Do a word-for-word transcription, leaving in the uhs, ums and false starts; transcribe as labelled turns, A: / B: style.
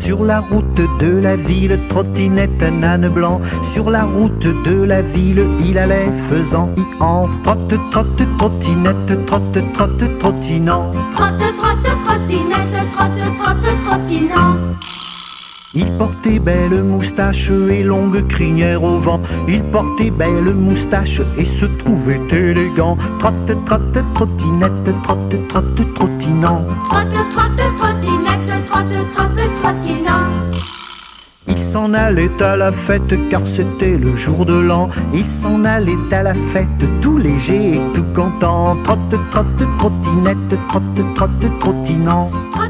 A: Sur la route de la ville, trottinette un âne blanc. Sur la route de la ville, il allait faisant i-en. Trotte, trotte, trottinette, trotte, trotte, trottinant.
B: Trotte, trotte, trottinette, trotte, trotte, trottinant.
A: Il portait belle moustache et longue crinière au vent. Il portait belle moustache et se trouvait élégant. Trotte, trotte, trottinette, trotte, trotte, trottinant.
B: Trotte, trotte, trottinette, trotte, trotte, trottinant.
A: Il s'en allait à la fête car c'était le jour de l'an. Il s'en allait à la fête tout léger et tout content. Trotte, trotte, trottinette, trotte, trotte, trottinant.